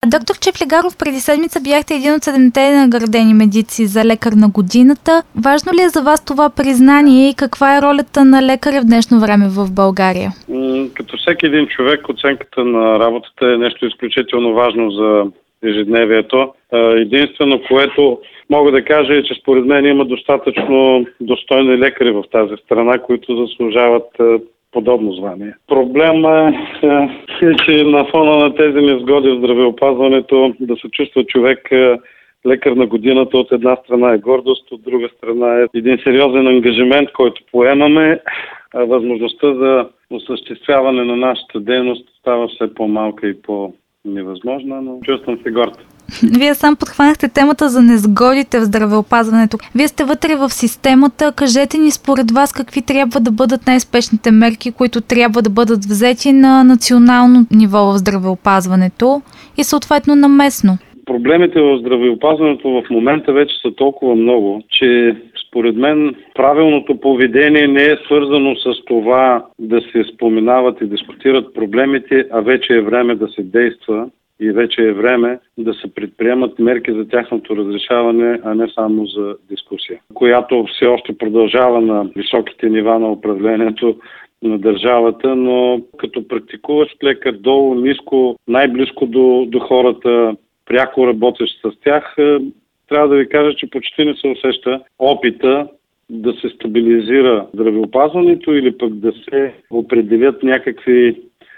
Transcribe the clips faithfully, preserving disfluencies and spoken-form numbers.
Доктор Чевлигаров, преди седмица бяхте един от седемте наградени медици за лекар на годината. Важно ли е за вас това признание и каква е ролята на лекаря в днешно време в България? Като всеки един човек, оценката на работата е нещо изключително важно за ежедневието. Единствено, което мога да кажа е, че според мен има достатъчно достойни лекари в тази страна, които заслужават подобно звание. Проблема е, че на фона на тези незгоди в здравеопазването да се чувства човек лекар на годината от една страна е гордост, от друга страна е един сериозен ангажимент, който поемаме, а възможността за осъществяване на нашата дейност става все по-малка и по-невъзможна, но чувствам се горд. Вие сам подхванахте темата за незгодите в здравеопазването. Вие сте вътре в системата. Кажете ни според вас какви трябва да бъдат най-спешните мерки, които трябва да бъдат взети на национално ниво в здравеопазването и съответно на местно. Проблемите в здравеопазването в момента вече са толкова много, че според мен правилното поведение не е свързано с това да се споменават и дискутират проблемите, а вече е време да се действа и вече е време да се предприемат мерки за тяхното разрешаване, а не само за дискусия, която все още продължава на високите нива на управлението на държавата, но като практикуващ лекар долу, ниско, най-близко до, до хората, пряко работещ с тях, трябва да ви кажа, че почти не се усеща опита да се стабилизира здравеопазването или пък да се определят някакви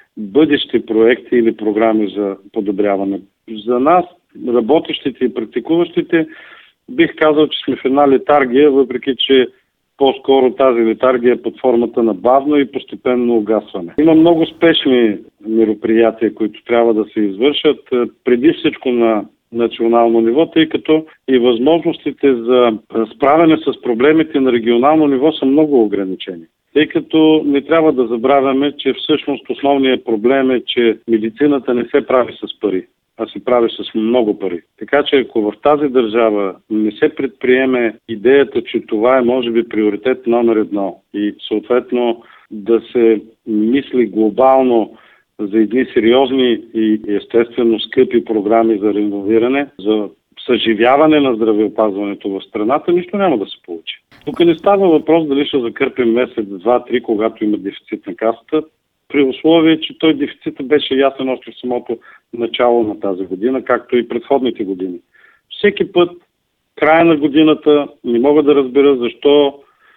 бъдещи проекти или програми за подобряване. За нас, работещите и практикуващите, бих казал, че сме в една летаргия, въпреки че по-скоро тази летаргия е под формата на бавно и постепенно угасване. Има много спешни мероприятия, които трябва да се извършат преди всичко на национално ниво, тъй като и възможностите за справяне с проблемите на регионално ниво са много ограничени. Тъй като не трябва да забравяме, че всъщност основният проблем е, че медицината не се прави с пари, а се прави с много пари. Така че ако в тази държава не се предприеме идеята, че това е може би приоритет номер едно и съответно да се мисли глобално за едни сериозни и естествено скъпи програми за реновиране, за съживяване на здравеопазването в страната, нищо няма да се получи. Тук не става въпрос дали ще закърпим месец, два, три, когато има дефицит на касата, при условие, че той дефицит беше ясен още в самото начало на тази година, както и предходните години. Всеки път, края на годината, не мога да разбера защо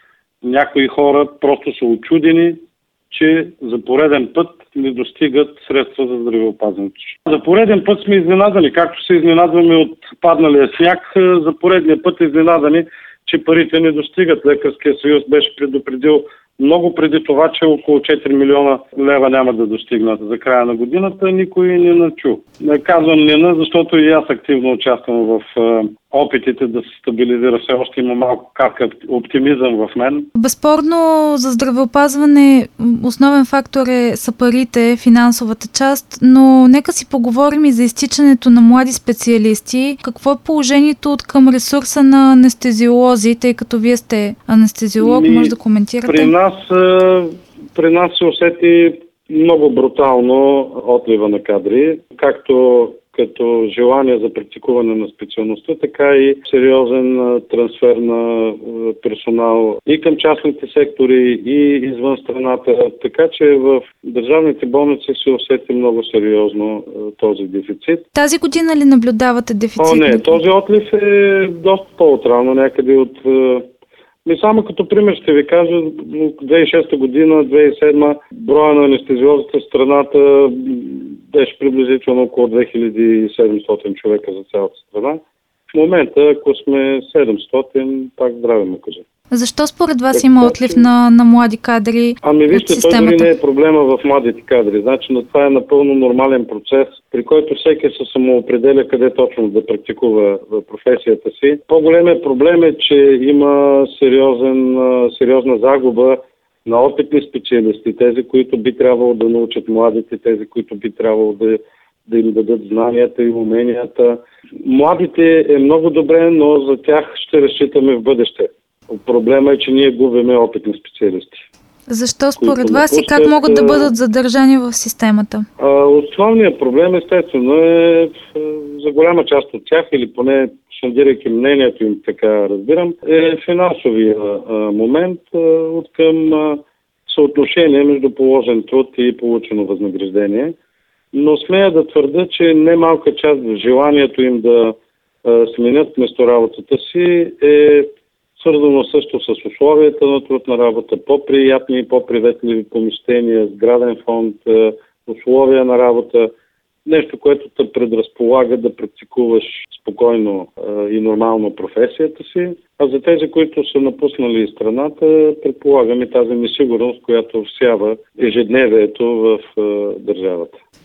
някои хора просто са учудени, че за пореден път не достигат средства за здравеопазването. За пореден път сме изненадани, както се изненадваме от падналия сняг, за поредния път изненадани, че парите не достигат. Лекарския съюз беше предупредил много преди това, че около четири милиона лева няма да достигнат за края на годината. Никой не начу. Не казвам не на, защото и аз активно участвам в е, опитите да се стабилизира. Все още има малко капка оптимизъм в мен. Безспорно за здравеопазване основен фактор е са парите, финансовата част, но нека си поговорим и за изтичането на млади специалисти. Какво е положението от към ресурса на анестезиолози, тъй като вие сте анестезиолог, Ми, може да коментирате? При нас, при нас се усети много брутално отлива на кадри, както като желание за практикуване на специалността, така и сериозен трансфер на персонал и към частните сектори, и извън страната. Така че в държавните болници се усети много сериозно този дефицит. Тази година ли наблюдавате дефицит? О, не, този отлив е доста по-отрано, някъде от... Не само като пример ще ви кажа, две хиляди и шеста година, две хиляди и седма броя на анестезиозите в страната беше приблизително около две хиляди и седемстотин човека за цялата страна. В момента, ако сме седемстотин, пак здраве му кажа. Защо според вас така, има отлив на, на млади кадри? Ами вижте, той дори не е проблема в младите кадри. Значи, но това е напълно нормален процес, при който всеки се самоопределя къде точно да практикува в професията си. По-големият проблем е, че има сериозен, сериозна загуба на опитни специалисти, тези, които би трябвало да научат младите, тези, които би трябвало да, да им дадат знанията и уменията. Младите е много добре, но за тях ще разчитаме в бъдеще. Проблема е, че ние губиме опитни специалисти. Защо според вас и как могат да бъдат задържани в системата? Основният проблем естествено е голяма част от тях, или поне сондирайки мнението им, така разбирам, е финансовия а, момент а, от към а, съотношение между положен труд и получено възнаграждение. Но смея да твърда, че немалка част в желанието им да а, сменят местоработата си е свързано също с условията на труд на работа, по-приятни и по-приветливи помещения, сграден фонд, а, условия на работа. Нещо, което те предразполага да практикуваш спокойно а, и нормално професията си. А за тези, които са напуснали страната, предполагам и тази несигурност, която всява ежедневието в а, държавата.